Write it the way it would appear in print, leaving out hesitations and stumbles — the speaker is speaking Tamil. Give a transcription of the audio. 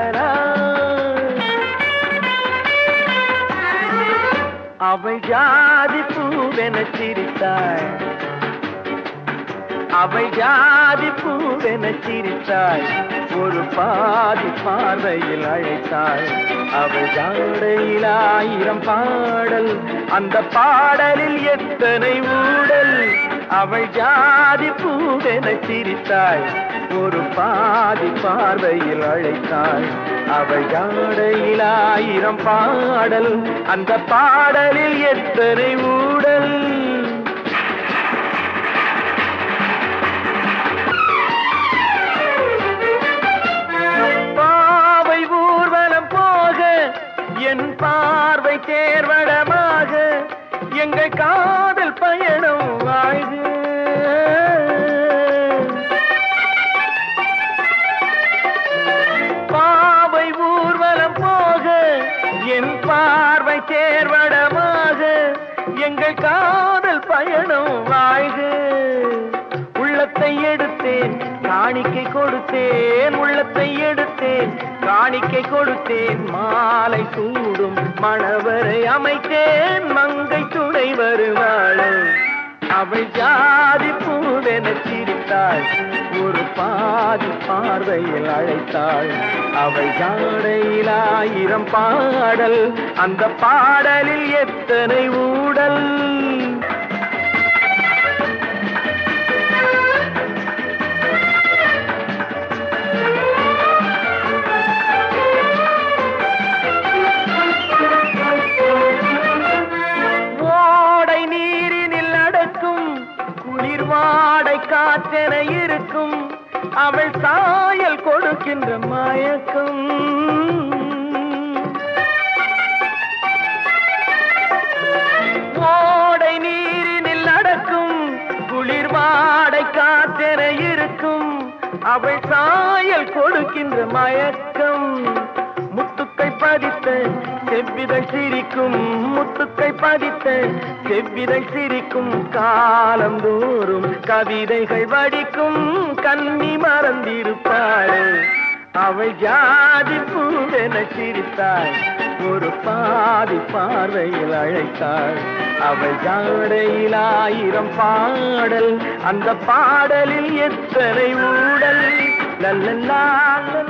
அவள் ஜாதி பூவென சிரித்தாள், அவள் ஜாதி பூவென சிரித்தாள், ஒரு பாதி பார்வையில் அழைத்தாள். அவள் ஜாடையில் 1000 பாடல், அந்த பாடலில் எத்தனை ஊடல். அவள் ஜாதி பூவென சிரித்தாள், ஒரு பாதி பார்வையில் அழைத்தாள். அவள் ஜாடையில் 1000 பாடல், அந்த பாடலில் எத்தனை ஊடல். பாவை ஊர்வலம் போக என் பார்வை தேர்வடமாக, எங்கள் காதல் பயணம் வாழ்க. பாவை ஊர்வலம் போக என் பார்வை தேர்வடமாக, எங்கள் காதல் பயணம் வாழ்க. உள்ளத்தை எடுத்தேன் காணிக்கை கொடுத்தேன், உள்ளத்தை எடுத்தேன் காணிக்கை கொடுத்தேன். மாலை சூடும் மணவரை அமைத்தேன், மங்கை துணை வருவாள். அவள் ஜாதி பூவென சிரித்தாள், ஒரு பாதி பார்வையில் அழைத்தாள். அவள் ஜாடையில் 1000 பாடல், அந்த பாடலில் எத்தனை ஊடல். வாடை காற்றென இருக்கும், அவள் சாயல் கொடுக்கின்ற மயக்கம். ஓடை நீரினில் நடக்கும், குளிர் வாடை காற்றென இருக்கும், அவள் சாயல் கொடுக்கின்ற மயக்கம். முத்துக்கை பதித்த செவ்விதழ் சிரிக்கும், முத்துக்கை பதித்த செவ்விதழ் சிரிக்கும். காலந்தோறும் கவிதைகள் வடிக்கும், கண்ணி மறந்திருப்பாள். அவள் ஜாதி பூவென சிரித்தாள், ஒரு பாதி பார்வையில் அழைத்தாள். அவள் ஜாடையில் 1000 பாடல், அந்த பாடலில் எத்தனை ஊடல். லல்லல்லா